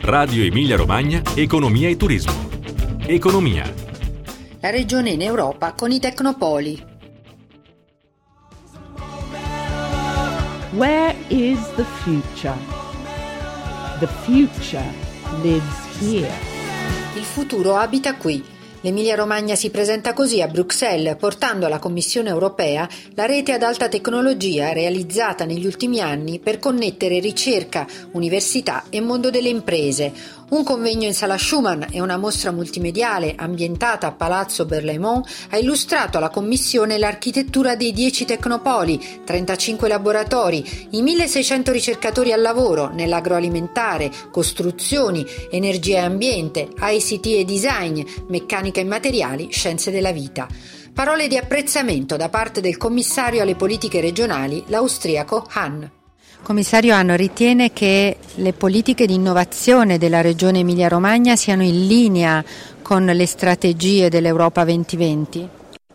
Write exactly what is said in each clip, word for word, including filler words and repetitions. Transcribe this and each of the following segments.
Radio Emilia Romagna, Economia e Turismo. Economia. La regione in Europa con i tecnopoli. Where is the future? The future lives here. Il futuro abita qui. L'Emilia-Romagna si presenta così a Bruxelles, portando alla Commissione europea la rete ad alta tecnologia realizzata negli ultimi anni per connettere ricerca, università e mondo delle imprese. Un convegno in Sala Schumann e una mostra multimediale ambientata a Palazzo Berlaymont ha illustrato alla Commissione l'architettura dei dieci tecnopoli, trentacinque laboratori, i milleseicento ricercatori al lavoro nell'agroalimentare, costruzioni, energia e ambiente, I C T e design, meccanica e materiali, scienze della vita. Parole di apprezzamento da parte del commissario alle politiche regionali, l'austriaco Hahn. Commissario Hahn, ritiene che le politiche di innovazione della regione Emilia-Romagna siano in linea con le strategie dell'Europa duemilaventi?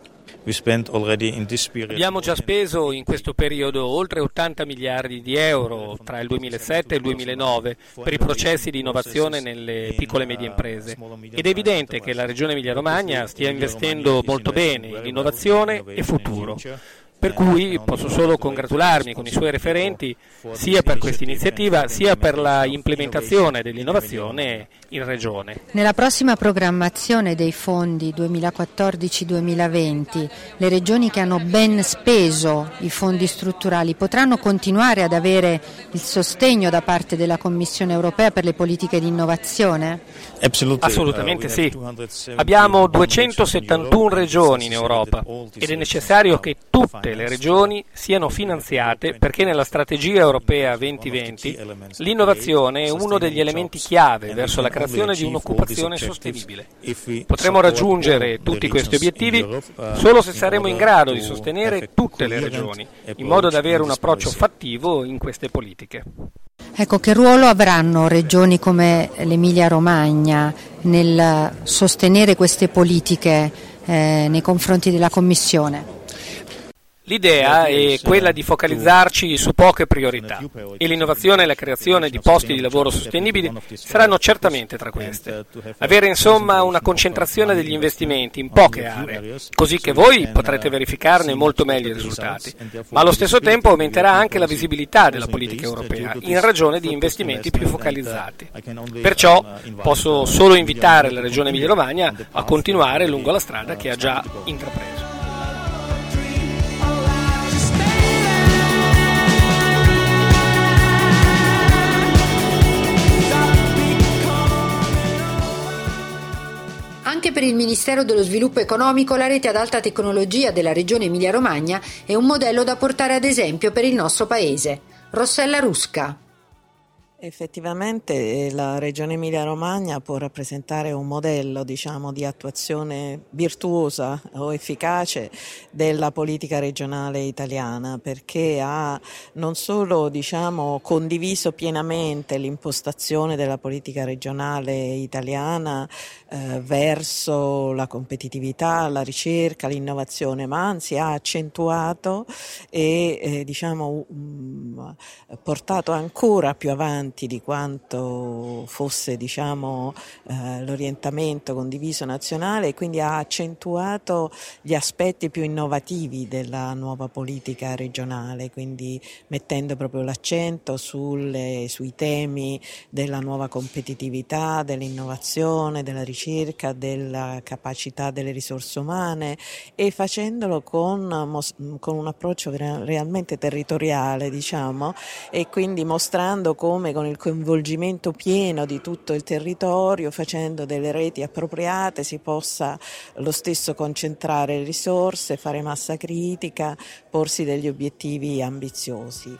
Abbiamo già speso in questo periodo oltre ottanta miliardi di euro tra il duemilasette e il duemilanove per i processi di innovazione nelle piccole e medie imprese ed è evidente che la regione Emilia-Romagna stia investendo molto bene in innovazione e futuro. Per cui posso solo congratularmi con i suoi referenti sia per questa iniziativa sia per la implementazione dell'innovazione in regione. Nella prossima programmazione dei fondi duemilaquattordici duemilaventi, le regioni che hanno ben speso i fondi strutturali potranno continuare ad avere il sostegno da parte della Commissione europea per le politiche di innovazione? Assolutamente sì. Abbiamo duecentosettantuno regioni in Europa ed è necessario che tutte le regioni siano finanziate perché nella strategia europea duemilaventi l'innovazione è uno degli elementi chiave verso la creazione di un'occupazione sostenibile. Potremo raggiungere tutti questi obiettivi solo se saremo in grado di sostenere tutte le regioni, in modo da avere un approccio fattivo in queste politiche. Ecco, che ruolo avranno regioni come l'Emilia-Romagna nel sostenere queste politiche eh, nei confronti della Commissione? L'idea è quella di focalizzarci su poche priorità e l'innovazione e la creazione di posti di lavoro sostenibili saranno certamente tra queste. Avere insomma una concentrazione degli investimenti in poche aree, così che voi potrete verificarne molto meglio i risultati, ma allo stesso tempo aumenterà anche la visibilità della politica europea in ragione di investimenti più focalizzati. Perciò posso solo invitare la Regione Emilia-Romagna a continuare lungo la strada che ha già intrapreso. Anche per il Ministero dello Sviluppo Economico la rete ad alta tecnologia della regione Emilia-Romagna è un modello da portare ad esempio per il nostro paese. Rossella Rusca. Effettivamente la Regione Emilia-Romagna può rappresentare un modello, diciamo, di attuazione virtuosa o efficace della politica regionale italiana, perché ha non solo, diciamo, condiviso pienamente l'impostazione della politica regionale italiana eh, verso la competitività, la ricerca, l'innovazione, ma anzi ha accentuato e eh, diciamo mh, portato ancora più avanti di quanto fosse, diciamo, eh, l'orientamento condiviso nazionale, e quindi ha accentuato gli aspetti più innovativi della nuova politica regionale, quindi mettendo proprio l'accento sulle, sui temi della nuova competitività, dell'innovazione, della ricerca, della capacità delle risorse umane, e facendolo con, con un approccio realmente territoriale, diciamo, e quindi mostrando come con il coinvolgimento pieno di tutto il territorio, facendo delle reti appropriate, si possa lo stesso concentrare le risorse, fare massa critica, porsi degli obiettivi ambiziosi.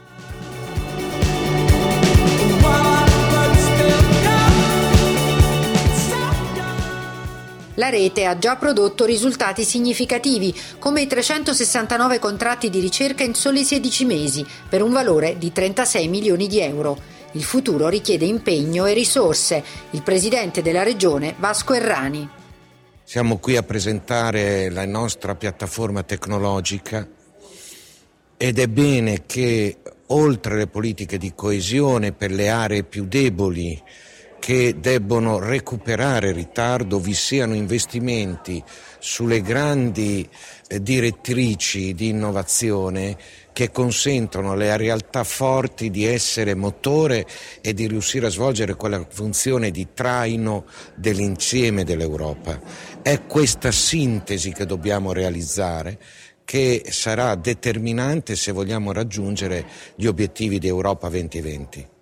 La rete ha già prodotto risultati significativi, come i trecentosessantanove contratti di ricerca in soli sedici mesi, per un valore di trentasei milioni di euro. Il futuro richiede impegno e risorse. Il presidente della regione, Vasco Errani. Siamo qui a presentare la nostra piattaforma tecnologica ed è bene che oltre le politiche di coesione per le aree più deboli che debbono recuperare ritardo, vi siano investimenti sulle grandi eh, direttrici di innovazione che consentono alle realtà forti di essere motore e di riuscire a svolgere quella funzione di traino dell'insieme dell'Europa. È questa sintesi che dobbiamo realizzare, che sarà determinante se vogliamo raggiungere gli obiettivi di Europa duemilaventi.